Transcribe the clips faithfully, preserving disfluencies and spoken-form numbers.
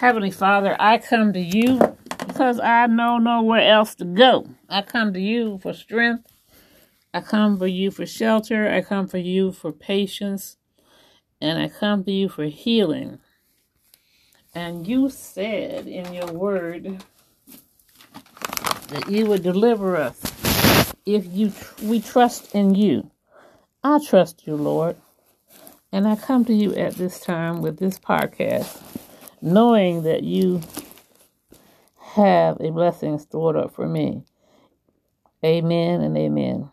Heavenly Father, I come to you because I know nowhere else to go. I come to you for strength. I come for you for shelter. I come for you for patience. And I come to you for healing. And you said in your word that you would deliver us if you we trust in you. I trust you, Lord. And I come to you at this time with this podcast, knowing that you have a blessing stored up for me. Amen and amen.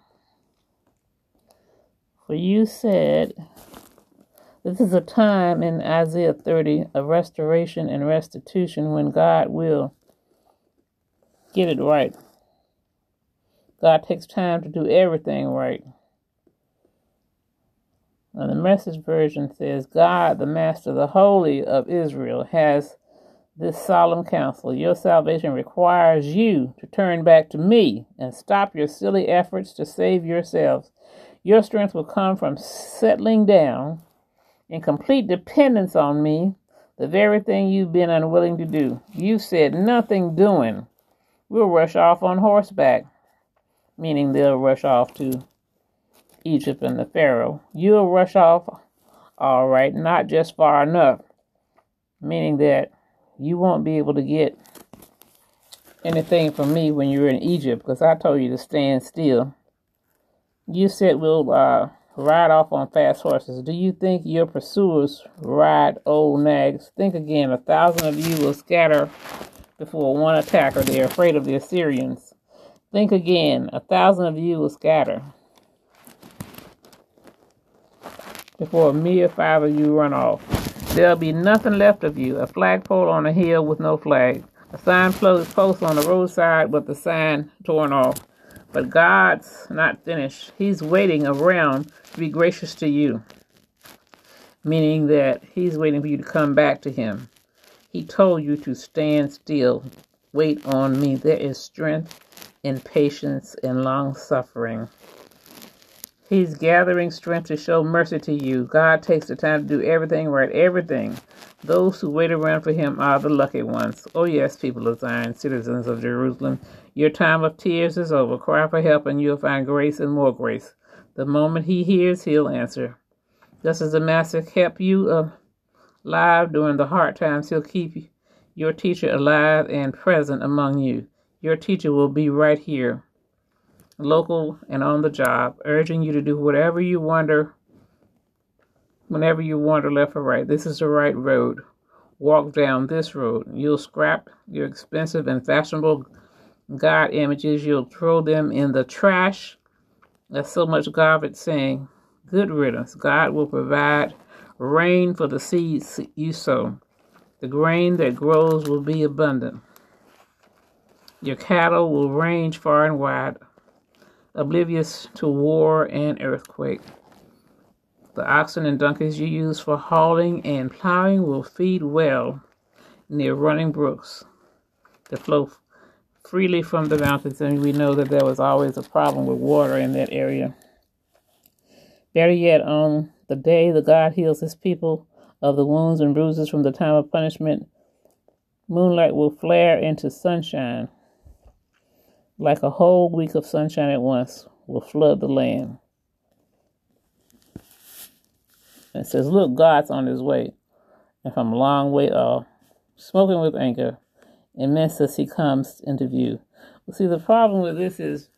For you said, this is a time in Isaiah thirty of restoration and restitution when God will get it right. God takes time to do everything right. And the Message version says, God, the Master, the Holy of Israel, has this solemn counsel. Your salvation requires you to turn back to me and stop your silly efforts to save yourselves. Your strength will come from settling down in complete dependence on me, the very thing you've been unwilling to do. You said nothing doing. We'll rush off on horseback, meaning they'll rush off to Egypt and the Pharaoh. You'll rush off, all right, not just far enough, meaning that you won't be able to get anything from me when you're in Egypt, because I told you to stand still. You said we'll uh, ride off on fast horses. Do you think your pursuers ride old nags? Think again. A thousand of you will scatter before one attacker. They're afraid of the Assyrians. Think again. A thousand of you will scatter before a mere five of you run off. There'll be nothing left of you. A flagpole on a hill with no flag. A sign post on the roadside with the sign torn off. But God's not finished. He's waiting around to be gracious to you. Meaning that he's waiting for you to come back to him. He told you to stand still. Wait on me. There is strength in patience and long suffering. He's gathering strength to show mercy to you. God takes the time to do everything right, everything. Those who wait around for him are the lucky ones. Oh yes, people of Zion, citizens of Jerusalem, your time of tears is over. Cry for help and you'll find grace and more grace. The moment he hears, he'll answer. Just as the master kept you alive during the hard times, he'll keep your teacher alive and present among you. Your teacher will be right here, local and on the job, urging you to do whatever you wonder, whenever you wander left or right. This is the right road. Walk down this road. You'll scrap your expensive and fashionable God images. You'll throw them in the trash. That's so much garbage saying, good riddance. God will provide rain for the seeds you sow. The grain that grows will be abundant. Your cattle will range far and wide, oblivious to war and earthquake. The oxen and donkeys you use for hauling and plowing will feed well near running brooks that flow freely from the mountains, and we know that there was always a problem with water in that area. Better yet, on the day that God heals his people of the wounds and bruises from the time of punishment, moonlight will flare into sunshine. Like a whole week of sunshine at once will flood the land. And it says, look, God's on his way, and from a long way off, smoking with anger, immense as he comes into view. Well, see, the problem with this is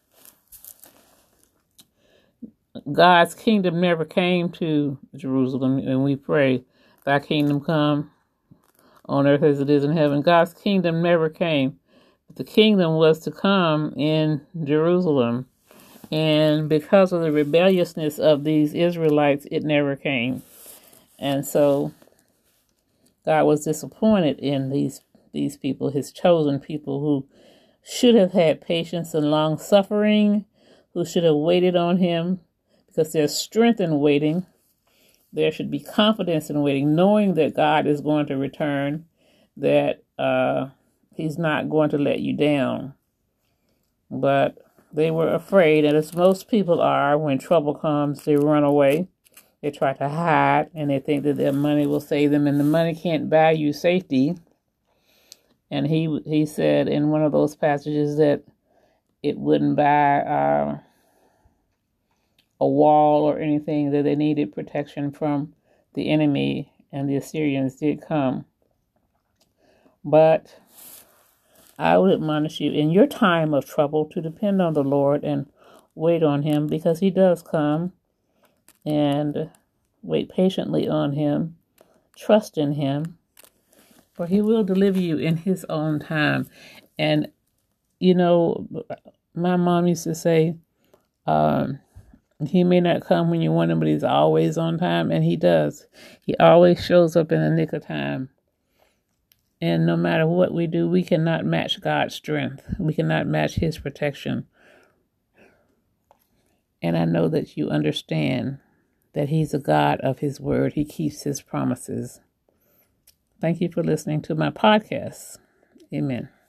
God's kingdom never came to Jerusalem, and we pray, thy kingdom come on earth as it is in heaven. God's kingdom never came. The kingdom was to come in Jerusalem, and because of the rebelliousness of these Israelites, it never came. And so God was disappointed in these these people, his chosen people, who should have had patience and long suffering, who should have waited on him, because there's strength in waiting. There should be confidence in waiting, knowing that God is going to return, that uh he's not going to let you down. But they were afraid, and as most people are, when trouble comes, they run away. They try to hide, and they think that their money will save them, and the money can't buy you safety. And he he said in one of those passages that it wouldn't buy uh, a wall or anything, that they needed protection from the enemy, and the Assyrians did come. But I would admonish you in your time of trouble to depend on the Lord and wait on him, because he does come, and wait patiently on him. Trust in him, for he will deliver you in his own time. And, you know, my mom used to say, um, he may not come when you want him, but he's always on time. And he does. He always shows up in the nick of time. And no matter what we do, we cannot match God's strength. We cannot match his protection. And I know that you understand that he's a God of his word. He keeps his promises. Thank you for listening to my podcast. Amen.